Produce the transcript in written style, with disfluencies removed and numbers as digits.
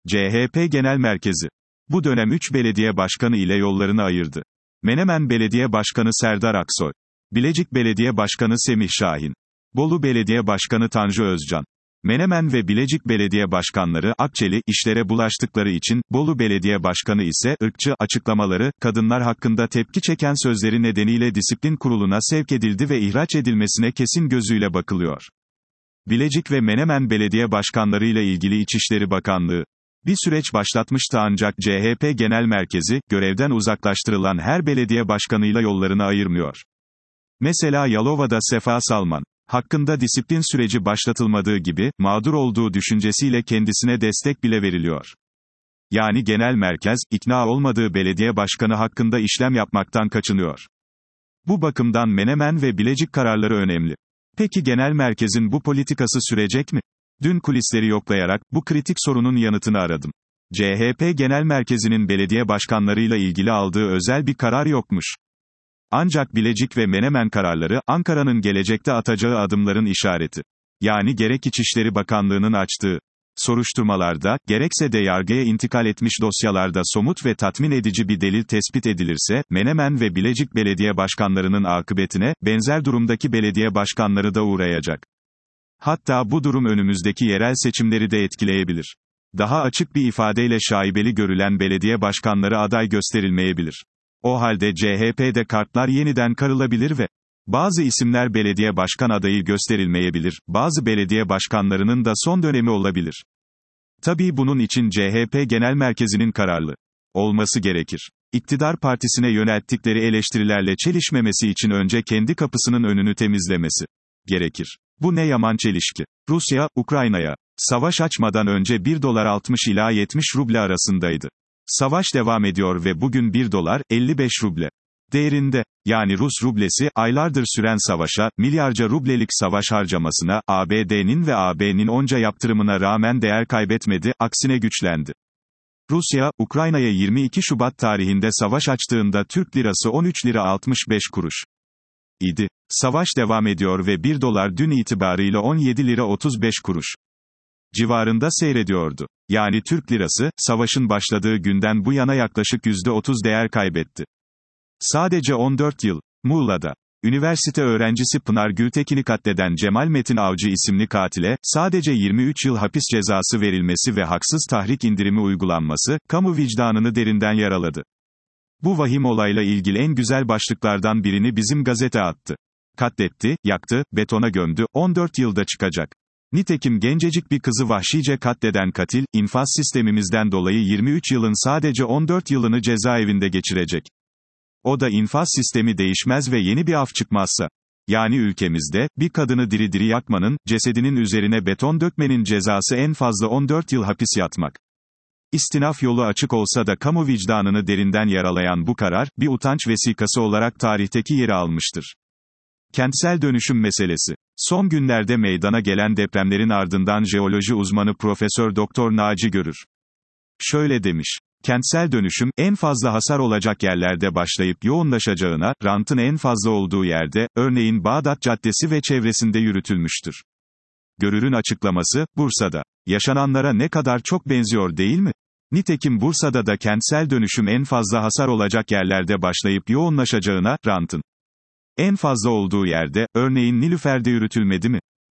CHP Genel Merkezi. Bu dönem 3 belediye başkanı ile yollarını ayırdı. Menemen Belediye Başkanı Serdar Aksoy. Bilecik Belediye Başkanı Semih Şahin. Bolu Belediye Başkanı Tanju Özcan. Menemen ve Bilecik Belediye Başkanları, Akçeli, işlere bulaştıkları için, Bolu Belediye Başkanı ise, ırkçı açıklamaları, kadınlar hakkında tepki çeken sözleri nedeniyle disiplin kuruluna sevk edildi ve ihraç edilmesine kesin gözüyle bakılıyor. Bilecik ve Menemen Belediye Başkanlarıyla ilgili İçişleri Bakanlığı bir süreç başlatmıştı ancak CHP Genel Merkezi, görevden uzaklaştırılan her belediye başkanıyla yollarını ayırmıyor. Mesela Yalova'da Sefa Salman hakkında disiplin süreci başlatılmadığı gibi, mağdur olduğu düşüncesiyle kendisine destek bile veriliyor. Yani genel merkez, ikna olmadığı belediye başkanı hakkında işlem yapmaktan kaçınıyor. Bu bakımdan Menemen ve Bilecik kararları önemli. Peki genel merkezin bu politikası sürecek mi? Dün kulisleri yoklayarak, bu kritik sorunun yanıtını aradım. CHP Genel Merkezi'nin belediye başkanlarıyla ilgili aldığı özel bir karar yokmuş. Ancak Bilecik ve Menemen kararları, Ankara'nın gelecekte atacağı adımların işareti. Yani gerek İçişleri Bakanlığı'nın açtığı soruşturmalarda, gerekse de yargıya intikal etmiş dosyalarda somut ve tatmin edici bir delil tespit edilirse, Menemen ve Bilecik belediye başkanlarının akıbetine, benzer durumdaki belediye başkanları da uğrayacak. Hatta bu durum önümüzdeki yerel seçimleri de etkileyebilir. Daha açık bir ifadeyle şaibeli görülen belediye başkanları aday gösterilmeyebilir. O halde CHP'de kartlar yeniden karılabilir ve bazı isimler belediye başkan adayı gösterilmeyebilir, bazı belediye başkanlarının da son dönemi olabilir. Tabii bunun için CHP Genel Merkezi'nin kararlı olması gerekir. İktidar partisine yönelttikleri eleştirilerle çelişmemesi için önce kendi kapısının önünü temizlemesi gerekir. Bu ne yaman çelişki. Rusya, Ukrayna'ya savaş açmadan önce 1 dolar 60 ila 70 ruble arasındaydı. Savaş devam ediyor ve bugün 1 dolar, 55 ruble değerinde. Yani Rus rublesi, aylardır süren savaşa, milyarca rublelik savaş harcamasına, ABD'nin ve AB'nin onca yaptırımına rağmen değer kaybetmedi, aksine güçlendi. Rusya, Ukrayna'ya 22 Şubat tarihinde savaş açtığında Türk lirası 13 lira 65 kuruş idi. Savaş devam ediyor ve 1 dolar dün itibarıyla 17 lira 35 kuruş civarında seyrediyordu. Yani Türk lirası, savaşın başladığı günden bu yana yaklaşık %30 değer kaybetti. Sadece 14 yıl, Muğla'da, üniversite öğrencisi Pınar Gültekin'i katleden Cemal Metin Avcı isimli katile, sadece 23 yıl hapis cezası verilmesi ve haksız tahrik indirimi uygulanması, kamu vicdanını derinden yaraladı. Bu vahim olayla ilgili en güzel başlıklardan birini bizim gazete attı. Katletti, yaktı, betona gömdü, 14 yılda çıkacak. Nitekim gencecik bir kızı vahşice katleden katil, infaz sistemimizden dolayı 23 yılın sadece 14 yılını cezaevinde geçirecek. O da infaz sistemi değişmez ve yeni bir af çıkmazsa. Yani ülkemizde, bir kadını diri diri yakmanın, cesedinin üzerine beton dökmenin cezası en fazla 14 yıl hapis yatmak. İstinaf yolu açık olsa da kamu vicdanını derinden yaralayan bu karar, bir utanç vesikası olarak tarihteki yeri almıştır. Kentsel dönüşüm meselesi. Son günlerde meydana gelen depremlerin ardından jeoloji uzmanı Profesör Doktor Naci Görür şöyle demiş: kentsel dönüşüm, en fazla hasar olacak yerlerde başlayıp yoğunlaşacağına, rantın en fazla olduğu yerde, örneğin Bağdat Caddesi ve çevresinde yürütülmüştür. Görür'ün açıklaması, Bursa'da yaşananlara ne kadar çok benziyor değil mi? Nitekim Bursa'da da kentsel dönüşüm en fazla hasar olacak yerlerde başlayıp yoğunlaşacağına, rantın en fazla olduğu yerde, örneğin Nilüfer'de yürütülmedi mi?